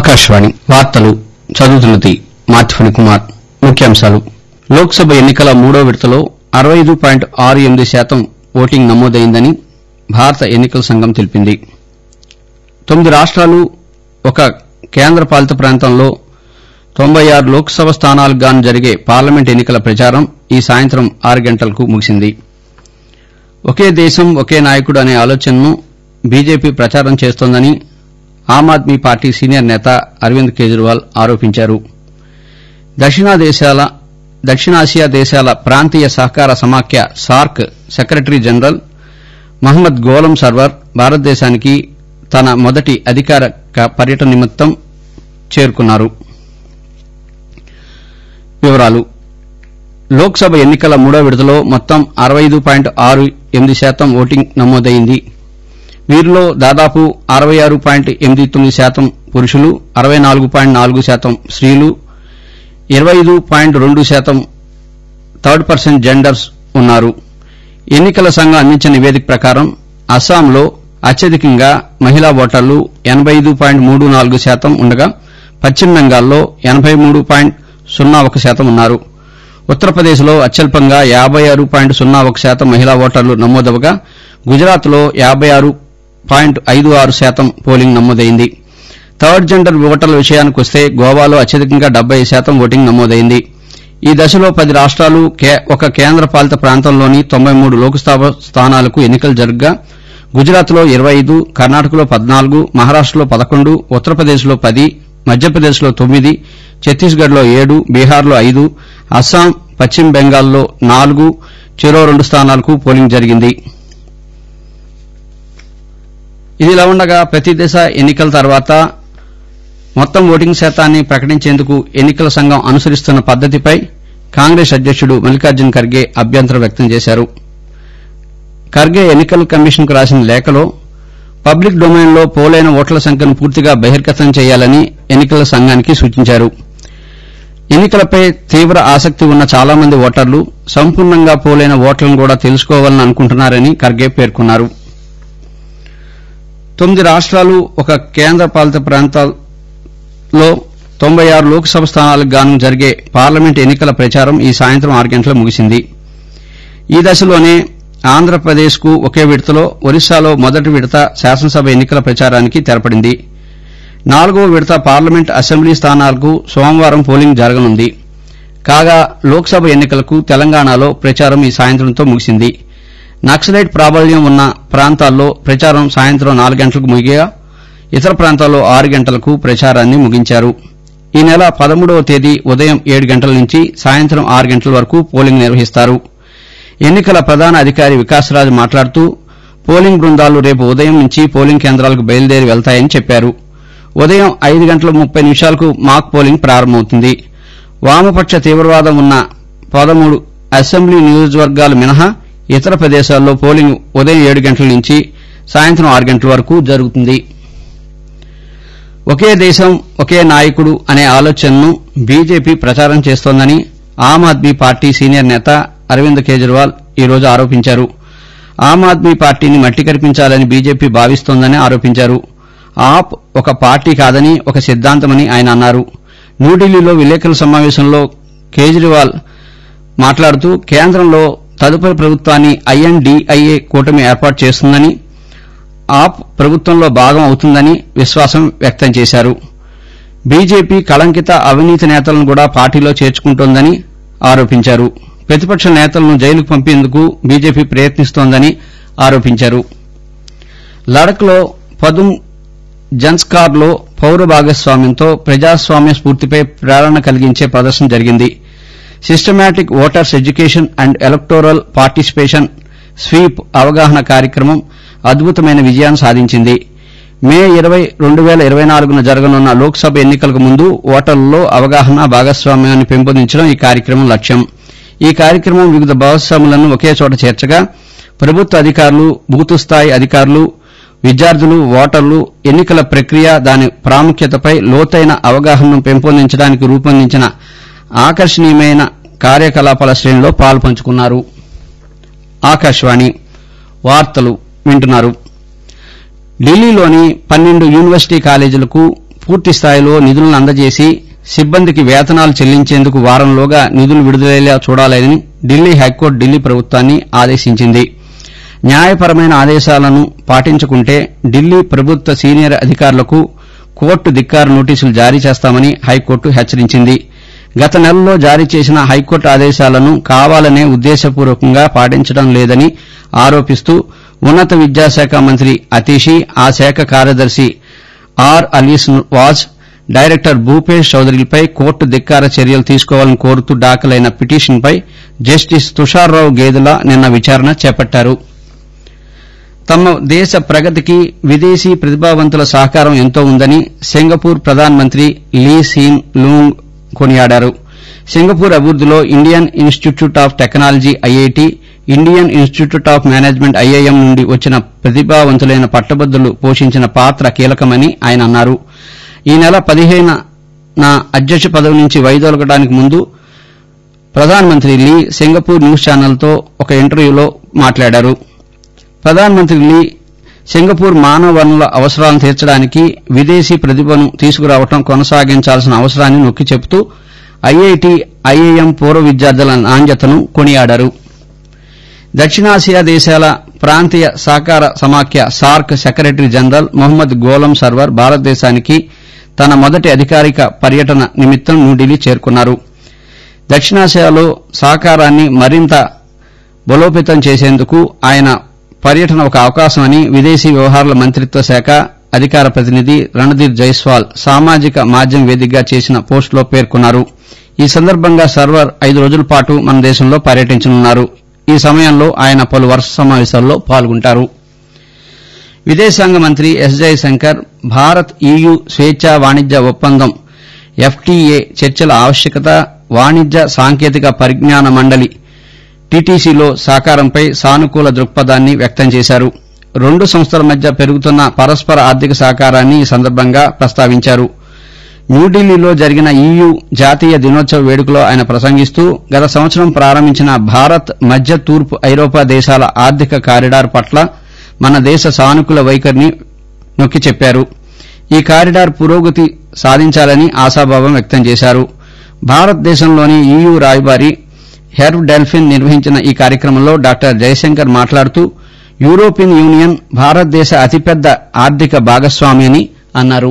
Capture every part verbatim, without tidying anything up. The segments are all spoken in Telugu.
ఆకాశవాణి వార్తలు చదువుతున్నది మార్తిఫణి కుమార్. ముఖ్యాంశాలు. లోక్సభ ఎన్నికల మూడో విడతలో అరవై ఐదు పాయింట్ ఆరు ఎనిమిది శాతం ఓటింగ్ నమోదైందని భారత ఎన్నికల సంఘం తెలిపింది. తొమ్మిది రాష్ట్రాలు ఒక కేంద్ర పాలిత ప్రాంతంలో తొంభై ఆరు లోక్సభ స్థానాలకు గాను జరిగే పార్లమెంట్ ఎన్నికల ప్రచారం ఈ సాయంత్రం ఆరు గంటలకు ముగిసింది. ఒకే దేశం ఒకే నాయకుడు అనే ఆలోచనను బీజేపీ ప్రచారం చేస్తోందని ఆమ్ ఆద్మీ పార్టీ సీనియర్ నేత అరవింద్ కేజ్రీవాల్ ఆరోపించారు. దక్షిణాసియా దేశాల ప్రాంతీయ సహకార సమాఖ్య సార్క్ సెక్రటరీ జనరల్ మహ్మద్ గోలం సర్వర్ భారతదేశానికి తన మొదటి అధికారిక పర్యటన నిమిత్తం చేరుకున్నారు. వివరాలు. లోక్సభ ఎన్నికల మూడో విడతలో మొత్తం అరవై ఐదు పాయింట్ ఆరు ఎనిమిది శాతం ఓటింగ్ నమోదైంది. వీరిలో దాదాపు అరవై ఆరు పాయింట్ ఎనిమిది తొమ్మిది శాతం పురుషులు, అరవై నాలుగు పాయింట్ నాలుగు శాతం స్త్రీలు, ఇరవై ఐదు పాయింట్ రెండు శాతం థర్డ్ పర్సన్ జెండర్స్ ఉన్నారు. ఎన్నికల సంఘం అందించిన నివేదిక ప్రకారం అస్సాంలో అత్యధికంగా మహిళా ఓటర్లు ఎనబై ఐదు పాయింట్ మూడు నాలుగు శాతం ఉండగా పశ్చిమ బెంగాల్లో ఎనబై మూడు పాయింట్ సున్నా ఒక శాతం ఉన్నారు. ఉత్తరప్రదేశ్లో అత్యల్పంగా యాబై ఆరు పాయింట్ సున్నా ఒక శాతం మహిళా ఓటర్లు నమోదవగా గుజరాత్లో యాబై ఆరు పాయింట్ ఐదు ఆరు శాతం పోలింగ్ నమోదైంది. థర్డ్ జెండర్ ఓటర్ల విషయానికొస్తే గోవాలో అత్యధికంగా డెబ్బై శాతం ఓటింగ్ నమోదైంది. ఈ దశలో పది రాష్ట్రాలు ఒక కేంద్ర పాలిత ప్రాంతంలోని తొంభై మూడు లోక్సభ స్థానాలకు ఎన్నికలు జరగ్గా గుజరాత్లో ఇరవై ఐదు, కర్ణాటకలో పద్నాలుగు, మహారాష్టలో పదకొండు, ఉత్తరప్రదేశ్లో పది, మధ్యప్రదేశ్లో తొమ్మిది, ఛత్తీస్గఢ్లో ఏడు, బీహార్లో ఐదు, అస్సాం, పశ్చిమ బెంగాల్లో నాలుగు, చెరో రెండు స్థానాలకు పోలింగ్ జరిగింది. ఇదిలా ఉండగా ప్రతి దశ ఎన్నికల తర్వాత మొత్తం ఓటింగ్ శాతాన్ని ప్రకటించేందుకు ఎన్నికల సంఘం అనుసరిస్తున్న పద్దతిపై కాంగ్రెస్ అధ్యకుడు మల్లికార్జున ఖర్గే అభ్యంతరం వ్యక్తం చేశారు. ఖర్గే ఎన్నికల కమిషన్ కు రాసిన లేఖలో పబ్లిక్ డొమైన్లో పోలైన ఓట్ల సంఖ్యను పూర్తిగా బహిర్గతం చేయాలని ఎన్నికల సంఘానికి సూచించారు. ఎన్నికలపై తీవ్ర ఆసక్తి ఉన్న చాలా మంది ఓటర్లు సంపూర్ణంగా పోలైన ఓట్లను కూడా తెలుసుకోవాలని అనుకుంటున్నారని ఖర్గే పేర్కొన్నారు. తొమ్మిది రాష్ట్రాలు ఒక కేంద్ర పాలిత ప్రాంతాల్లో తొంభై ఆరు లోక్సభ స్థానాలకు గాను జరిగే పార్లమెంట్ ఎన్నికల ప్రచారం ఈ సాయంత్రం ఆరు గంటలకు ముగిసింది. ఈ దశలోనే ఆంధ్రప్రదేశ్ కు ఒకే విడతలో, ఒరిస్సాలో మొదటి విడత శాసనసభ ఎన్నికల ప్రచారానికి తెరపడింది. నాలుగవ విడత పార్లమెంట్ అసెంబ్లీ స్థానాలకు సోమవారం పోలింగ్ జరగనుంది. కాగా లోక్సభ ఎన్నికలకు తెలంగాణలో ప్రచారం ఈ సాయంత్రంతో ముగిసింది. నక్సలైట్ ప్రాబల్యం ఉన్న ప్రాంతాల్లో ప్రచారం సాయంత్రం నాలుగు గంటలకు ముగియగా ఇతర ప్రాంతాల్లో ఆరు గంటలకు ప్రచారాన్ని ముగించారు. ఈ నెల పదమూడవ తేదీ ఉదయం ఏడు గంటల నుంచి సాయంత్రం ఆరు గంటల వరకు పోలింగ్ నిర్వహిస్తారు. ఎన్నికల ప్రధాన అధికారి వికాసరాజ్ మాట్లాడుతూ పోలింగ్ బృందాలు రేపు ఉదయం నుంచి పోలింగ్ కేంద్రాలకు బయలుదేరి వెళ్తాయని చెప్పారు. ఉదయం ఐదు గంటల ముప్పై నిమిషాలకు మాక్ పోలింగ్ ప్రారంభమవుతుంది. వామపక్ష తీవ్రవాదం ఉన్న పదమూడు అసెంబ్లీ నియోజకవర్గాలు మినహా ఇతర ప్రదేశాల్లో పోలింగ్ ఉదయం ఏడు గంటల నుంచి సాయంత్రం ఆరు గంటల వరకు జరుగుతుంది. ఒకే దేశం ఒకే నాయకుడు అనే ఆలోచనను బీజేపీ ప్రచారం చేస్తోందని ఆమ్ ఆద్మీ పార్టీ సీనియర్ నేత అరవింద్ కేజ్రీవాల్ ఈ రోజు ఆరోపించారు. ఆమ్ ఆద్మీ పార్టీని మట్టి కరిపించాలని బీజేపీ భావిస్తోందని ఆరోపించారు. ఆప్ ఒక పార్టీ కాదని ఒక సిద్దాంతమని ఆయన అన్నారు. న్యూఢిల్లీలో విలేకరుల సమావేశంలో కేజ్రీవాల్ మాట్లాడుతూ కేంద్రంలో తదుపరి ప్రభుత్వాన్ని ఐఎన్డీఐఏ కూటమి ఏర్పాటు చేస్తుందని, ఆప్ ప్రభుత్వంలో భాగం అవుతుందని విశ్వాసం వ్యక్తం చేశారు. బీజేపీ కళంకిత అవినీతి నేతలను కూడా పార్టీలో చేర్చుకుంటోందని ఆరోపించారు. ప్రతిపక్ష నేతలను జైలుకు పంపేందుకు బీజేపీ ప్రయత్నిస్తోందని ఆరోపించారు. లడఖ్లో పదుమ్ జన్స్కార్లో పౌర భాగస్వామ్యంతో ప్రజాస్వామ్య స్ఫూర్తిపై ప్రేరణ కలిగించే ప్రదర్శన జరిగింది. Systematic voters education and electoral participation SVEEP అవగాహన కార్యక్రమం అద్భుతమైన విజయాన్ని సాధించింది. మే ఇరవై రెండు వేల ఇరవై నాలుగున జరగనున్న లోక్సభ ఎన్నికలకు ముందు ఓటర్లలో అవగాహన, భాగస్వామ్యాన్ని పెంపొందించడం ఈ కార్యక్రమం లక్ష్యం. ఈ కార్యక్రమం వివిధ భాగస్వాములను ఒకే చోట చేర్చగా ప్రభుత్వ అధికారులు, బూత్ స్థాయి అధికారులు, విద్యార్థులు, ఓటర్లు ఎన్నికల ప్రక్రియ, దాని ప్రాముఖ్యతపై లోతైన అవగాహనను పెంపొందించడానికి రూపొందించిన ఆకర్షణీయమైన కార్యకలాపాల శ్రేణిలో పాలుపంచుకున్నారు. ఆకాశవాణి వార్తలు వింటున్నారు. ఢిల్లీలోని పన్నెండు యూనివర్సిటీ కాలేజీలకు పూర్తి స్థాయిలో నిధులను అందజేసి సిబ్బందికి వేతనాలు చెల్లించేందుకు వారంలోగా నిధులు విడుదలయ్యేలా చూడాలని ఢిల్లీ హైకోర్టు ఢిల్లీ ప్రభుత్వాన్ని ఆదేశించింది. న్యాయపరమైన ఆదేశాలను పాటించకుంటే ఢిల్లీ ప్రభుత్వ సీనియర్ అధికారులకు కోర్టు ధిక్కార నోటీసులు జారీ చేస్తామని హైకోర్టు హెచ్చరించింది. గత నెలలో జారీ చేసిన హైకోర్టు ఆదేశాలను కావాలనే ఉద్దేశపూర్వకంగా పాటించడం లేదని ఆరోపిస్తూ ఉన్నత విద్యాశాఖ మంత్రి అతీషీ, ఆ శాఖ కార్యదర్శి ఆర్ అలీస్ వాజ్, డైరెక్టర్ భూపేష్ చౌదరిలపై కోర్టు ధిక్కార చర్యలు తీసుకోవాలని కోరుతూ దాఖలైన పిటిషన్పై జస్టిస్ తుషార్రావు గేదెల నిన్న విచారణ చేపట్టారు. తమ దేశ ప్రగతికి విదేశీ ప్రతిభావంతుల సహకారం ఎంతో ఉందని సింగపూర్ ప్రధానమంత్రి లీ సీన్ లూంగ్ కొనియాడారు. సింగపూర్ అభివృద్దిలో Indian Institute of Technology IIT, Indian Institute of Management IIM నుండి వచ్చిన ప్రతిభావంతులైన పట్టభద్రులు పోషించిన పాత్ర కీలకమని ఆయన అన్నారు. ఈ నెల పదిహేనున అధ్యక్ష పదవి నుంచి వైదొలగడానికి ముందు ప్రధానమంత్రి లీ సింగపూర్ న్యూస్ ఛానల్తో ఒక ఇంటర్వ్యూలో మాట్లాడారు. ప్రధానమంత్రి లీ సింగపూర్ మానవ వనరుల అవసరాలను తీర్చడానికి విదేశీ ప్రతిభను తీసుకురావడం కొనసాగించాల్సిన అవసరాన్ని నొక్కి చెబుతూ ఐఐటి, ఐఐఎం పూర్వ విద్యార్థుల నాణ్యతను కొనియాడారు. దక్షిణాసియా దేశాల ప్రాంతీయ సహకార సమాఖ్య సార్క్ సెక్రటరీ జనరల్ మొహమ్మద్ గోలం సర్వర్ భారతదేశానికి తన మొదటి అధికారిక పర్యటన నిమిత్తం న్యూఢిల్లీ చేరుకున్నారు. దక్షిణాసియాలో సహకారాన్ని మరింత బలోపేతం చేసేందుకు ఆయన పర్యటన ఒక అవకాశమని విదేశీ వ్యవహారాల మంత్రిత్వ శాఖ అధికార ప్రతినిధి రణధీర్ జైస్వాల్ సామాజిక మాధ్యమం వేదికగా చేసిన పోస్టులో పేర్కొన్నారు. ఈ సందర్భంగా సర్వర్ ఐదు రోజుల పాటు మన దేశంలో పర్యటించనున్నారు. ఈ సమయంలో ఆయన పలు వరుస సమావేశాల్లో పాల్గొంటారు. విదేశాంగ మంత్రి ఎస్ జయశంకర్ భారత్ ఈయూ స్వేచ్ఛా వాణిజ్య ఒప్పందం ఎఫ్టీఏ చర్చల ఆవశ్యకత, వాణిజ్య సాంకేతిక పరిజ్ఞాన మండలి టీటీసీలో సహకారంపై సానుకూల దృక్పథాన్ని వ్యక్తం చేశారు. రెండు సంస్థల మధ్య పెరుగుతున్న పరస్పర ఆర్థిక సహకారాన్ని ఈ సందర్భంగా ప్రస్తావించారు. న్యూఢిల్లీలో జరిగిన ఈయూ జాతీయ దినోత్సవ వేడుకలో ఆయన ప్రసంగిస్తూ గత సంవత్సరం ప్రారంభించిన భారత్ మధ్య తూర్పు ఐరోపా దేశాల ఆర్థిక కారిడార్ పట్ల మన దేశ సానుకూల వైఖరిని నొక్కి చెప్పారు. ఈ కారిడార్ పురోగతి సాధించాలని ఆశాభావం వ్యక్తం చేశారు. భారతదేశంలోని ఈయూ రాయబారి హెర్వ్ డెల్ఫిన్ నిర్వహించిన ఈ కార్యక్రమంలో డాక్టర్ జయశంకర్ మాట్లాడుతూ యూరోపియన్ యూనియన్ భారతదేశ అతిపెద్ద ఆర్థిక భాగస్వామి అని అన్నారు.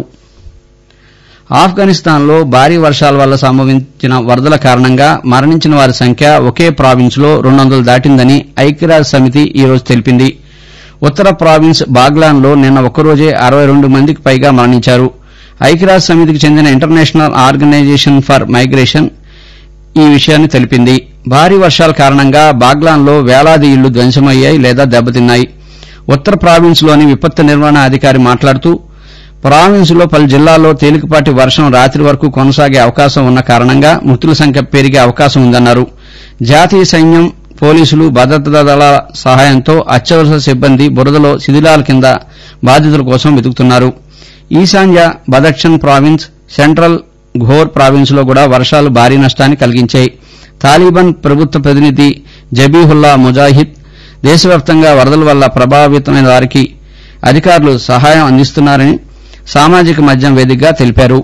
ఆఫ్ఘనిస్తాన్లో భారీ వర్షాల వల్ల సంభవించిన వరదల కారణంగా మరణించిన వారి సంఖ్య ఒకే ప్రావిన్స్లో రెండు వందలు దాటిందని ఐక్యరాజ్య సమితి ఈ రోజు తెలిపింది. ఉత్తర ప్రావిన్స్ బాగ్లాన్లో నిన్న ఒక్కరోజే అరవై రెండు మందికి పైగా మరణించారు. ఐక్యరాజ్య సమితికి చెందిన ఇంటర్నేషనల్ ఆర్గనైజేషన్ ఫర్ మైగ్రేషన్ ఈ విషయాన్ని తెలిపింది. భారీ వర్షాల కారణంగా బాగ్లాన్లో వేలాది ఇళ్లు ధ్వంసమయ్యాయి లేదా దెబ్బతిన్నాయి. ఉత్తర ప్రావిన్స్లోని విపత్తు నిర్వహణ అధికారి మాట్లాడుతూ ప్రావిన్స్లో పలు జిల్లాల్లో తేలికపాటి వర్షం రాత్రి వరకు కొనసాగే అవకాశం ఉన్న కారణంగా మృతుల సంఖ్య పెరిగే అవకాశం ఉందన్నారు. జాతీయ సైన్యం, పోలీసులు, భద్రతా దళాల సహాయంతో అత్యవసర సిబ్బంది బురదలో శిథిలాల కింద బాధితుల కోసం వెతుకుతున్నారు. ఈశాన్య Badakhshan province, central Ghor province లో కూడా వర్షాలు భారీ నష్టాన్ని కలిగించాయి. తాలిబాన్ ప్రభుత్వ ప్రతినిధి జబీహుల్లా ముజాహిద్ దేశవ్యాప్తంగా వరదల వల్ల ప్రభావితమైన వారికి అధికారులు సహాయం అందిస్తున్నారని సామాజిక మాధ్యమం వేదికగా తెలిపారు.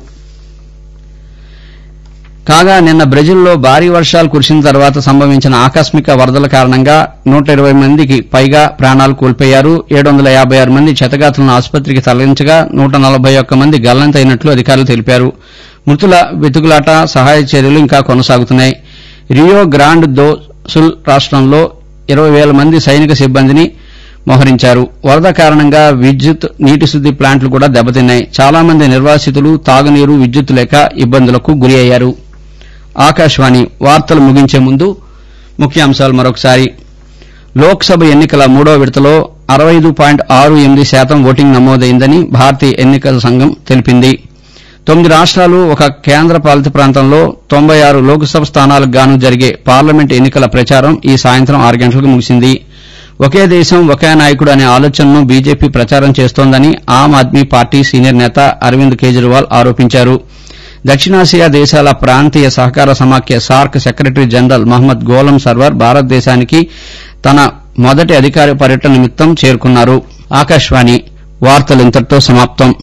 కాగా నిన్న బ్రెజిల్లో భారీ వర్షాలు కురిసిన తర్వాత సంభవించిన ఆకస్మిక వరదల కారణంగా నూట ఇరవై మందికి పైగా ప్రాణాలు కోల్పోయారు. ఏడు వందల యాబై ఆరు మంది క్షతగాత్రులను ఆసుపత్రికి తరలించగా నూట నలభై ఒక్క మంది గల్లంతైనట్లు అధికారులు తెలిపారు. మృతుల వెతుకులాట, సహాయ చర్యలు ఇంకా కొనసాగుతున్నాయి. రియో గ్రాండ్ దో సుల్ రాష్టంలో ఇరవై వేల మంది సైనిక సిబ్బందిని మోహరించారు. వరద కారణంగా విద్యుత్, నీటి శుద్ది ప్లాంట్లు కూడా దెబ్బతిన్నాయి. చాలా మంది నిర్వాసితులు తాగునీరు, విద్యుత్ లేక ఇబ్బందులకు గురి అయ్యారు. ఆకాశవాణి వార్తలు ముగించే ముందు ముఖ్యాంశాలు మరొకసారి. లోక్సభ ఎన్నికల మూడో విడతలో అరవై ఐదు పాయింట్ ఆరు ఎనిమిది శాతం ఓటింగ్ నమోదైందని భారతీయ ఎన్నికల సంఘం తెలిపింది. తొమ్మిది రాష్ట్రాలు, ఒక కేంద్ర పాలిత ప్రాంతంలో తొంభై ఆరు లోక్సభ స్థానాలకు గాను జరిగే పార్లమెంట్ ఎన్నికల ప్రచారం ఈ సాయంత్రం ఆరు గంటలకు ముగిసింది. ఒకే దేశం ఒకే నాయకుడు అనే ఆలోచనను బీజేపీ ప్రచారం చేస్తోందని ఆమ్ ఆద్మీ పార్టీ సీనియర్ నేత అరవింద్ కేజ్రీవాల్ ఆరోపించారు. దక్షిణాసియా దేశాల ప్రాంతీయ సహకార సమాఖ్య సార్క్ సెక్రటరీ జనరల్ మహమ్మద్ గోలం సర్వర్ భారతదేశానికి తన మొదటి అధికారిక పర్యటన నిమిత్తం చేరుకున్నారు. ఆకాశవాణి వార్తలు ఇంతటితో సమాప్తం.